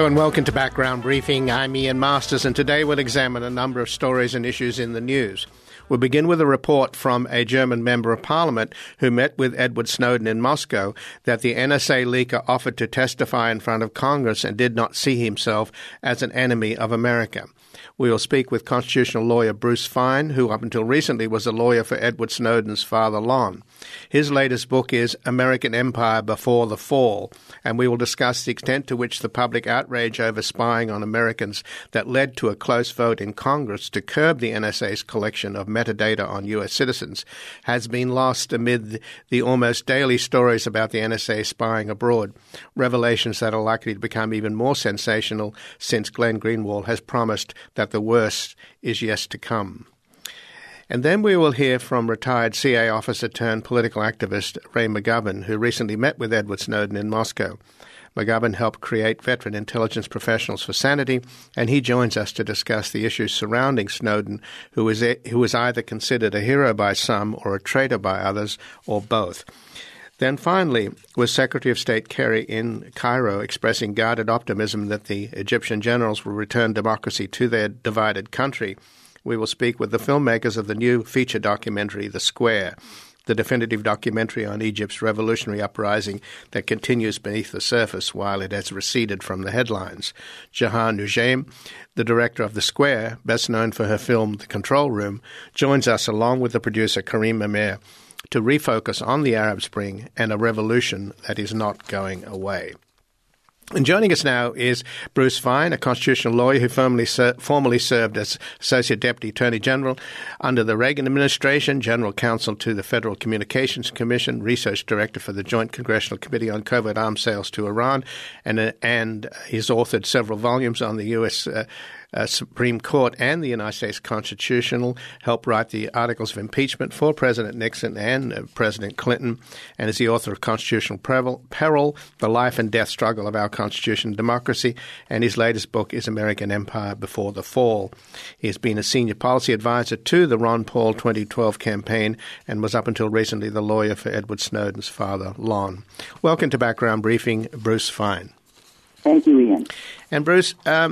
and welcome to Background Briefing. I'm Ian Masters, and today we'll examine a number of stories and issues in the news. We'll begin with a report from a German member of parliament who met with Edward Snowden in Moscow that the NSA leaker offered to testify in front of Congress and did not see himself as an enemy of America. We will speak with constitutional lawyer Bruce Fein, who up until recently was a lawyer for Edward Snowden's father, Lon. His latest book is American Empire Before the Fall, and we will discuss the extent to which the public outrage over spying on Americans that led to a close vote in Congress to curb the NSA's collection of metadata on U.S. citizens has been lost amid the almost daily stories about the NSA spying abroad, revelations that are likely to become even more sensational since Glenn Greenwald has promised that the worst is yet to come. And then we will hear from retired CIA officer turned political activist Ray McGovern, who recently met with Edward Snowden in Moscow. McGovern helped create Veteran Intelligence Professionals for Sanity, and he joins us to discuss the issues surrounding Snowden, who is either considered a hero by some or a traitor by others, or both. Then finally, was Secretary of State Kerry in Cairo expressing guarded optimism that the Egyptian generals will return democracy to their divided country. We will speak with the filmmakers of the new feature documentary, The Square, the definitive documentary on Egypt's revolutionary uprising that continues beneath the surface while it has receded from the headlines. Jahan Noujaim, the director of The Square, best known for her film The Control Room, joins us along with the producer Karim Amer to refocus on the Arab Spring and a revolution that is not going away. And joining us now is Bruce Fein, a constitutional lawyer who formerly served as Associate Deputy Attorney General under the Reagan administration, General Counsel to the Federal Communications Commission, Research Director for the Joint Congressional Committee on Covert Arms Sales to Iran, and he's authored several volumes on the U.S. Supreme Court and the United States Constitutional, helped write the articles of impeachment for President Nixon and President Clinton, and is the author of Constitutional Peril, The Life and Death Struggle of Our Constitution and Democracy, and his latest book is American Empire Before the Fall. He has been a senior policy advisor to the Ron Paul 2012 campaign and was up until recently the lawyer for Edward Snowden's father, Lon. Welcome to Background Briefing, Bruce Fein. Thank you, Ian. And Bruce,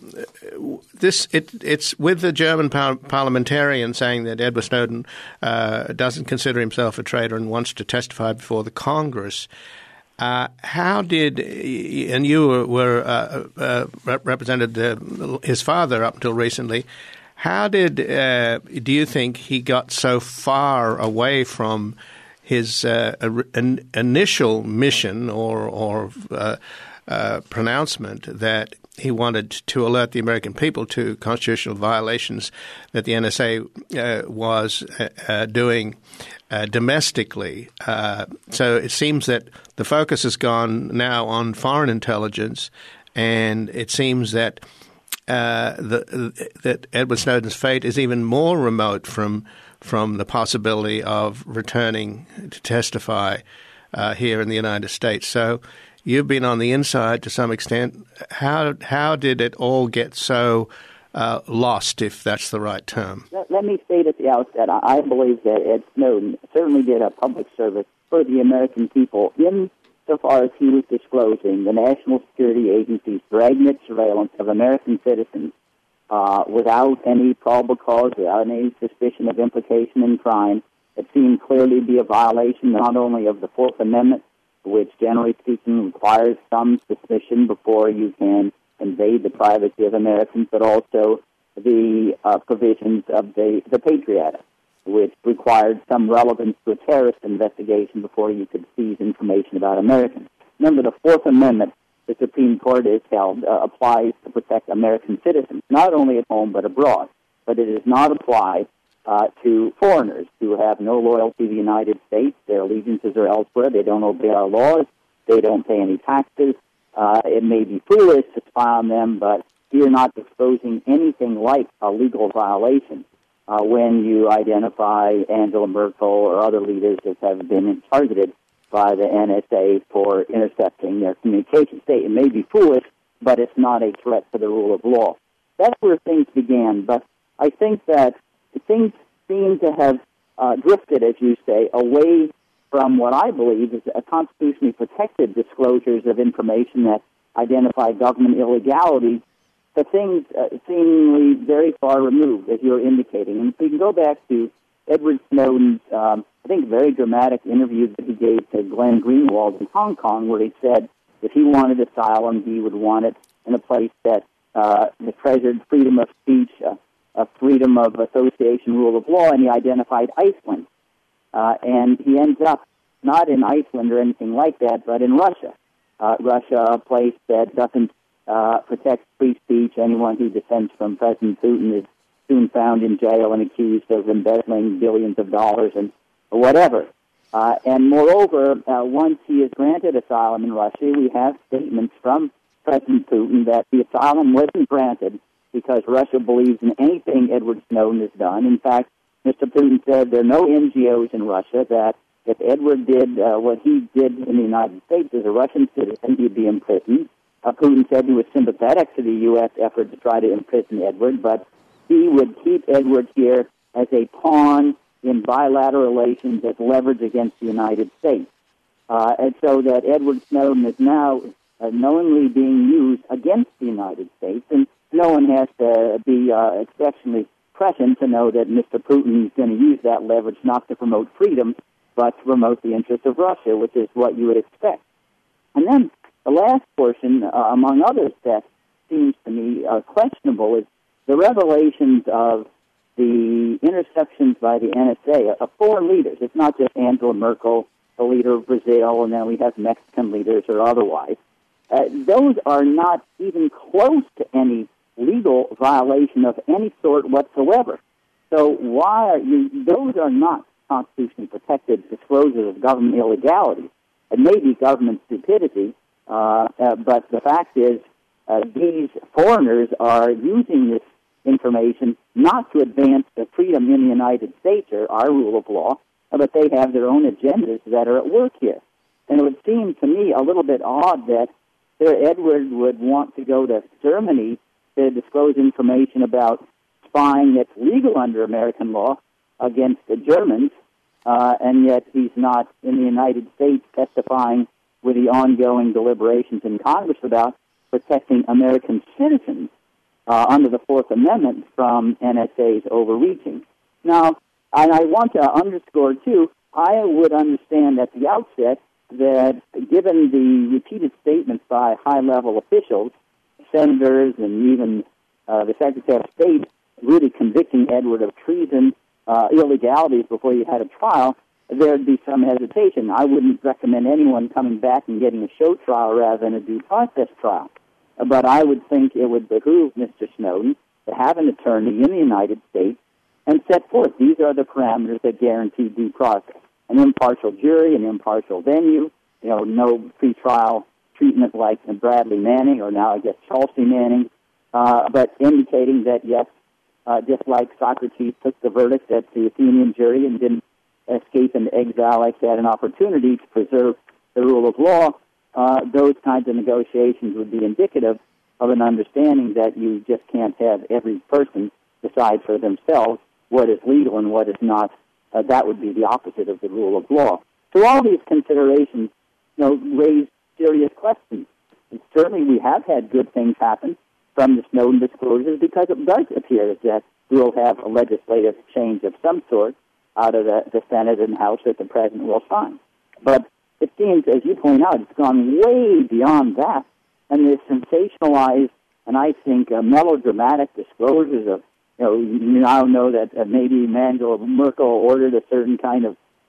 it's with the German parliamentarian saying that Edward Snowden doesn't consider himself a traitor and wants to testify before the Congress. How did, and you represented his father up until recently, how did, do you think he got so far away from his initial mission or pronouncement that he wanted to alert the American people to constitutional violations that the NSA was doing domestically? So it seems that the focus has gone now on foreign intelligence, and it seems that that Edward Snowden's fate is even more remote from the possibility of returning to testify here in the United States. So you've been on the inside to some extent. How did it all get so lost, if that's the right term? Let me state at the outset, I believe that Ed Snowden certainly did a public service for the American people insofar as he was disclosing the National Security Agency's dragnet surveillance of American citizens without any probable cause, without any suspicion of implication in crime. It seemed clearly to be a violation not only of the Fourth Amendment, which generally speaking requires some suspicion before you can invade the privacy of Americans, but also the provisions of the Patriot Act, which required some relevance to a terrorist investigation before you could seize information about Americans. Remember, the Fourth Amendment, the Supreme Court has held, applies to protect American citizens, not only at home but abroad, but it does not apply to foreigners who have no loyalty to the United States. Their allegiances are elsewhere. They don't obey our laws. They don't pay any taxes. It may be foolish to spy on them, but you're not exposing anything like a legal violation when you identify Angela Merkel or other leaders that have been targeted by the NSA for intercepting their communications. It may be foolish, but it's not a threat to the rule of law. That's where things began, but I think that things seem to have drifted, as you say, away from what I believe is a constitutionally protected disclosures of information that identify government illegality, the things seemingly very far removed, as you're indicating. And we can go back to Edward Snowden's, I think, very dramatic interview that he gave to Glenn Greenwald in Hong Kong, where he said if he wanted asylum, he would want it in a place that treasured freedom of speech, freedom of association, rule of law, and he identified Iceland. And he ends up not in Iceland or anything like that, but in Russia. Russia, a place that doesn't protect free speech. Anyone who dissents from President Putin is soon found in jail and accused of embezzling billions of dollars and whatever. And moreover, once he is granted asylum in Russia, we have statements from President Putin that the asylum wasn't granted because Russia believes in anything Edward Snowden has done. In fact, Mr. Putin said there are no NGOs in Russia that if Edward did what he did in the United States as a Russian citizen, he'd be imprisoned. Putin said he was sympathetic to the U.S. effort to try to imprison Edward, but he would keep Edward here as a pawn in bilateral relations as leverage against the United States. And so that Edward Snowden is now knowingly being used against the United States, and no one has to be exceptionally prescient to know that Mr. Putin is going to use that leverage not to promote freedom, but to promote the interests of Russia, which is what you would expect. And then the last portion, among others, that seems to me questionable is the revelations of the interceptions by the NSA of foreign leaders. It's not just Angela Merkel, the leader of Brazil, and then we have Mexican leaders or otherwise. Those are not even close to any legal violation of any sort whatsoever. So why are you? Those are not constitutionally protected disclosures of government illegality. It may be government stupidity, but the fact is these foreigners are using this information not to advance the freedom in the United States or our rule of law, but they have their own agendas that are at work here. And it would seem to me a little bit odd that Sir Edward would want to go to Germany to disclose information about spying that's legal under American law against the Germans, and yet he's not in the United States testifying with the ongoing deliberations in Congress about protecting American citizens under the Fourth Amendment from NSA's overreaching. Now, and I want to underscore, too, I would understand at the outset that given the repeated statements by high-level officials, senators, and even the Secretary of State really convicting Edward of treason, illegalities before you had a trial, there'd be some hesitation. I wouldn't recommend anyone coming back and getting a show trial rather than a due process trial. But I would think it would behoove Mr. Snowden to have an attorney in the United States and set forth these are the parameters that guarantee due process. An impartial jury, an impartial venue, no pretrial treatment like Bradley Manning or now I guess Chelsea Manning, but indicating that, yes, just like Socrates took the verdict at the Athenian jury and didn't escape into exile like that, an opportunity to preserve the rule of law, those kinds of negotiations would be indicative of an understanding that you just can't have every person decide for themselves what is legal and what is not. That would be the opposite of the rule of law. So all these considerations, raise serious questions. And certainly we have had good things happen from the Snowden disclosures because it does appear that we'll have a legislative change of some sort out of the Senate and House that the President will sign. But it seems, as you point out, it's gone way beyond that. And the sensationalized and I think melodramatic disclosures of, you now know that maybe Angela Merkel ordered a certain kind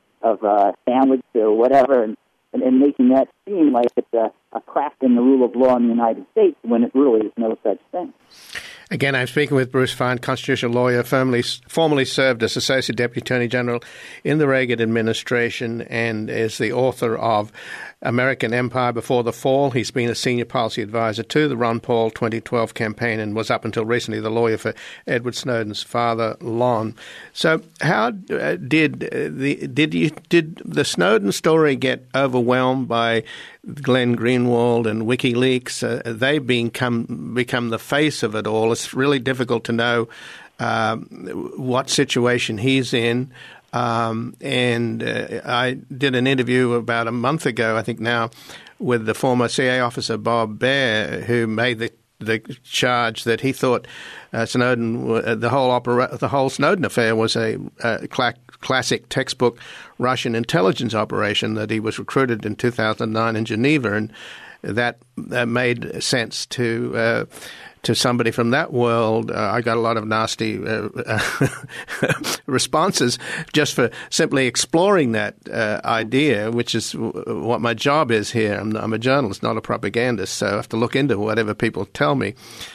of sandwich or whatever, and making that seem like it's a crack in the rule of law in the United States when it really is no such thing. Again, I'm speaking with Bruce Fein, constitutional lawyer, formerly served as Associate Deputy Attorney General in the Reagan administration and is the author of American Empire Before the Fall. He's been a senior policy advisor to the Ron Paul 2012 campaign and was up until recently the lawyer for Edward Snowden's father, Lon. So how did the Snowden story get overwhelmed by Glenn Greenwald and WikiLeaks? They've become the face of it all. It's really difficult to know what situation he's in. And I did an interview about a month ago, I think now, with the former CIA officer Bob Baer, who made the charge that he thought Snowden, the whole Snowden affair was a classic textbook Russian intelligence operation, that he was recruited in 2009 in Geneva, and that made sense to somebody from that world. I got a lot of nasty responses just for simply exploring that idea, which is what my job is here. I'm a journalist, not a propagandist, so I have to look into whatever people tell me.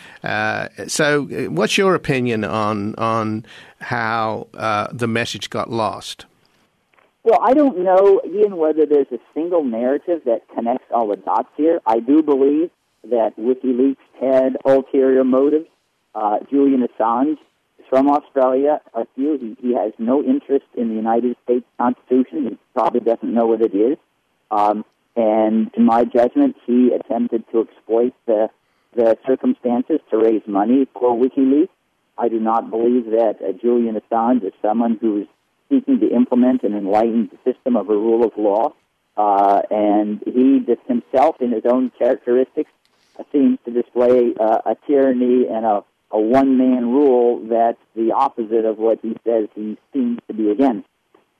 So what's your opinion on how the message got lost? Well, I don't know, Ian, whether there's a single narrative that connects all the dots here. I do believe that WikiLeaks had ulterior motives. Julian Assange is from Australia. He has no interest in the United States Constitution. He probably doesn't know what it is. And in my judgment, he attempted to exploit the circumstances to raise money for WikiLeaks. I do not believe that Julian Assange is someone who's seeking to implement an enlightened system of a rule of law. And he just himself, in his own characteristics, seems to display a tyranny and a one-man rule that's the opposite of what he says he seems to be against.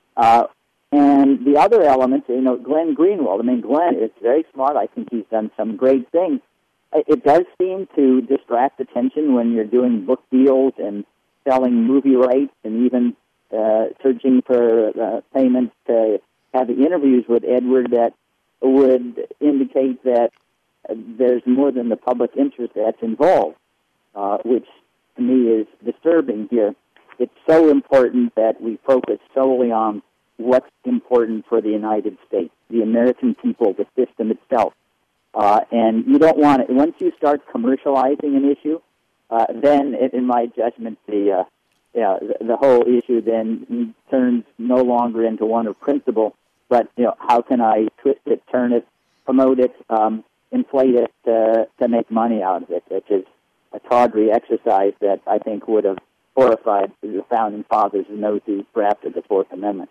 And the other elements, Glenn Greenwald. I mean, Glenn is very smart. I think he's done some great things. It does seem to distract attention when you're doing book deals and selling movie rights and even searching for payments to have interviews with Edward that would indicate that there's more than the public interest that's involved, which to me is disturbing here. It's so important that we focus solely on what's important for the United States, the American people, the system itself. And you don't want it. Once you start commercializing an issue, then, in my judgment, the whole issue then turns no longer into one of principle, but how can I twist it, turn it, promote it, inflate it to make money out of it, which is a tawdry exercise that I think would have horrified the founding fathers and those who drafted the Fourth Amendment.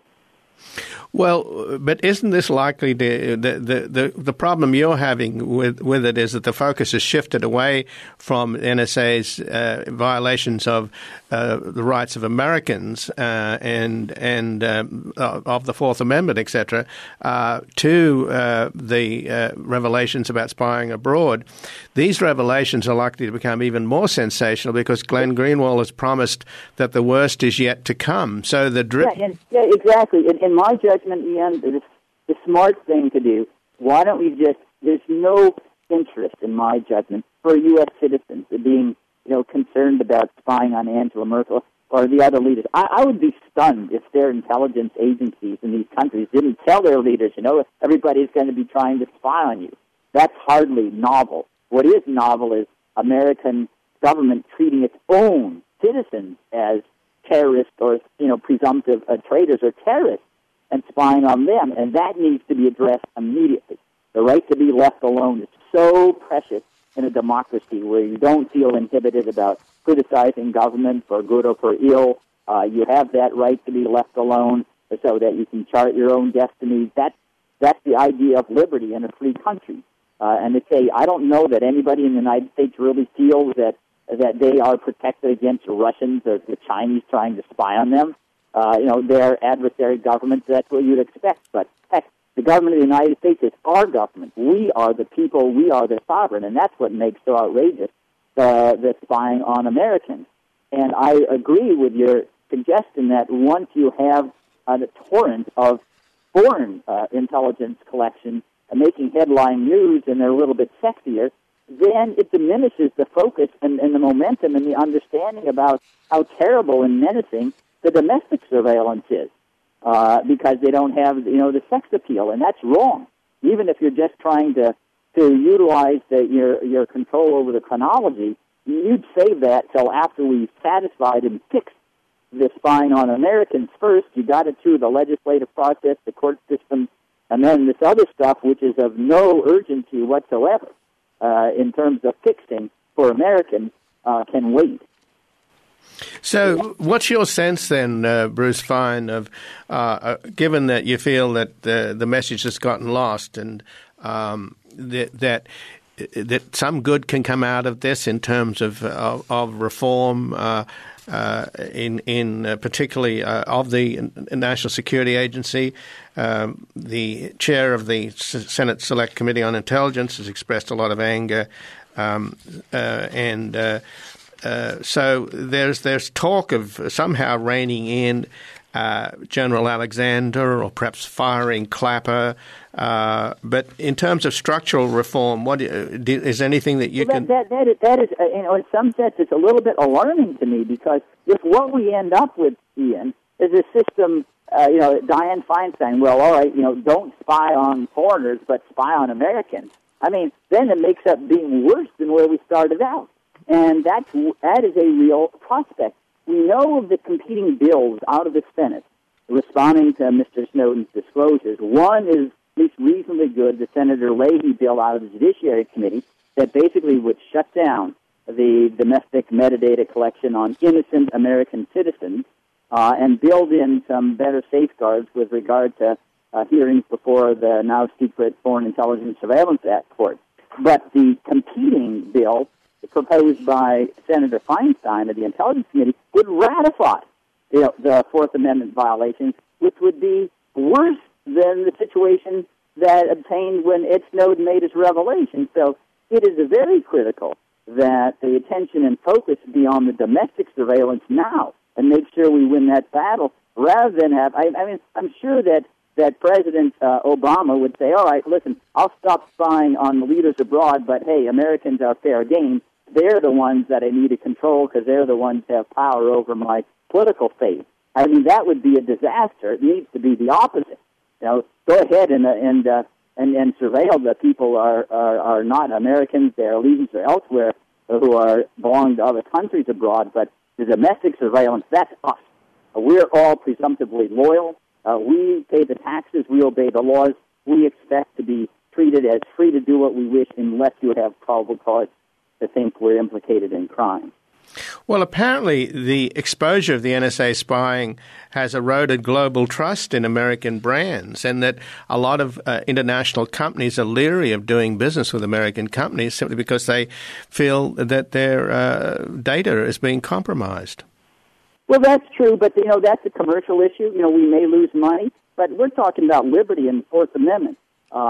Well, but isn't this likely the problem you're having with it is that the focus has shifted away from NSA's violations of the rights of Americans and of the Fourth Amendment, etc., to the revelations about spying abroad. These revelations are likely to become even more sensational because Glenn Greenwald has promised that the worst is yet to come. So the yeah, exactly. In my judgment, Ian, the smart thing to do, why don't we there's no interest, in my judgment, for U.S. citizens being, concerned about spying on Angela Merkel or the other leaders. I would be stunned if their intelligence agencies in these countries didn't tell their leaders, everybody's going to be trying to spy on you. That's hardly novel. What is novel is American government treating its own citizens as terrorists or, presumptive traitors or terrorists and spying on them, and that needs to be addressed immediately. The right to be left alone is so precious in a democracy where you don't feel inhibited about criticizing government for good or for ill. You have that right to be left alone so that you can chart your own destiny. That's the idea of liberty in a free country. And to say, I don't know that anybody in the United States really feels that they are protected against the Russians or the Chinese trying to spy on them. Their adversary governments, that's what you'd expect. But heck, the government of the United States is our government. We are the people. We are the sovereign. And that's what makes so outrageous the spying on Americans. And I agree with your suggestion that once you have a torrent of foreign intelligence collection making headline news and they're a little bit sexier, then it diminishes the focus and the momentum and the understanding about how terrible and menacing the domestic surveillance is, because they don't have, the sex appeal, and that's wrong. Even if you're just trying to utilize your control over the chronology, you'd save that till after we've satisfied and fixed the spying on Americans first. You got it through the legislative process, the court system, and then this other stuff, which is of no urgency whatsoever in terms of fixing for Americans, can wait. So what's your sense then, Bruce Fein, of given that you feel that the message has gotten lost and that some good can come out of this in terms of reform, in particularly of the National Security Agency. The chair of the Senate Select Committee on Intelligence has expressed a lot of anger, so there's talk of somehow reining in General Alexander, or perhaps firing Clapper. But in terms of structural reform, what is anything that you can? That is, in some sense, it's a little bit alarming to me, because if what we end up with, Ian, is a system, Dianne Feinstein, well, all right, don't spy on foreigners, but spy on Americans. I mean, then it makes up being worse than where we started out, and that is a real prospect. We know of the competing bills out of the Senate responding to Mr. Snowden's disclosures. One is at least reasonably good, the Senator Leahy bill out of the Judiciary Committee, that basically would shut down the domestic metadata collection on innocent American citizens and build in some better safeguards with regard to hearings before the now secret Foreign Intelligence Surveillance Act court. But the competing bill proposed by Senator Feinstein of the Intelligence Committee would ratify the Fourth Amendment violations, which would be worse than the situation that obtained when Ed Snowden made his revelation. So it is very critical that the attention and focus be on the domestic surveillance now and make sure we win that battle, rather than have, I'm sure that President Obama would say, all right, listen, I'll stop spying on the leaders abroad, but hey, Americans are fair game. They're the ones that I need to control because they're the ones that have power over my political fate. I mean, that would be a disaster. It needs to be the opposite. Go ahead and surveil the people are not Americans. Their allegiance are elsewhere, who belong to other countries abroad. But the domestic surveillance, that's us. We're all presumptively loyal. We pay the taxes. We obey the laws. We expect to be treated as free to do what we wish unless you have probable cause to think we're implicated in crime. Well, apparently the exposure of the NSA spying has eroded global trust in American brands, and that a lot of international companies are leery of doing business with American companies simply because they feel that their data is being compromised. Well, that's true, but, that's a commercial issue. We may lose money, but we're talking about liberty and the Fourth Amendment.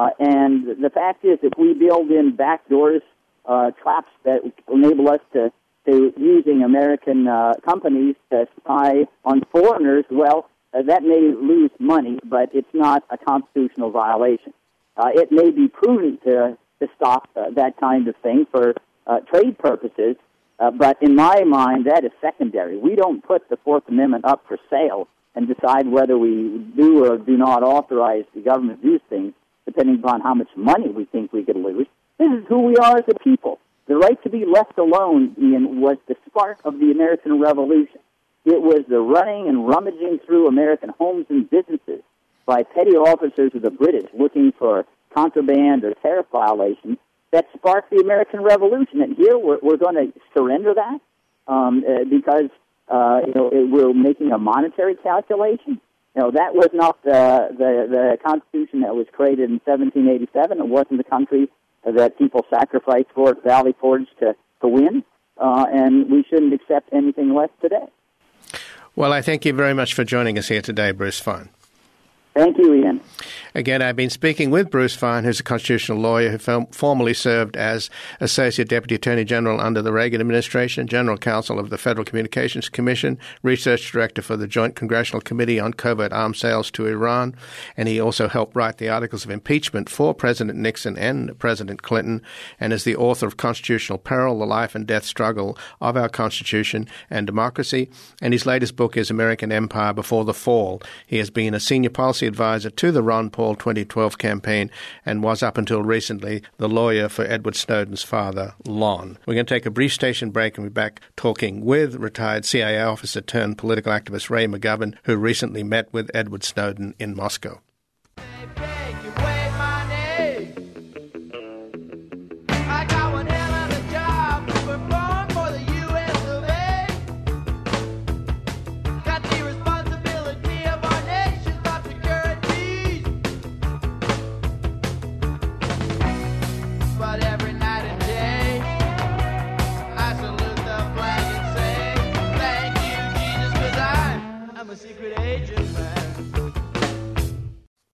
And the fact is, if we build in backdoors, traps that enable us to using American companies to spy on foreigners, well, that may lose money, but it's not a constitutional violation. It may be prudent to stop that kind of thing for trade purposes, but in my mind, that is secondary. We don't put the Fourth Amendment up for sale and decide whether we do or do not authorize the government to do things, depending upon how much money we think we could lose. This is who we are as a people. The right to be left alone, Ian, was the spark of the American Revolution. It was the running and rummaging through American homes and businesses by petty officers of the British looking for contraband or tariff violations that sparked the American Revolution. And here we're going to surrender that because we're making a monetary calculation. That was not the Constitution that was created in 1787. It wasn't the country that people sacrificed for at Valley Forge to win, and we shouldn't accept anything less today. Well, I thank you very much for joining us here today, Bruce Fein. Thank you, Ian. Again, I've been speaking with Bruce Fein, who's a constitutional lawyer who formerly served as Associate Deputy Attorney General under the Reagan administration, General Counsel of the Federal Communications Commission, Research Director for the Joint Congressional Committee on Covert Arms Sales to Iran, and he also helped write the articles of impeachment for President Nixon and President Clinton, and is the author of Constitutional Peril, The Life and Death Struggle of Our Constitution and Democracy, and his latest book is American Empire Before the Fall. He has been a senior policy advisor to the Ron Paul 2012 campaign and was up until recently the lawyer for Edward Snowden's father, Lon. We're going to take a brief station break and be back talking with retired CIA officer turned political activist Ray McGovern, who recently met with Edward Snowden in Moscow.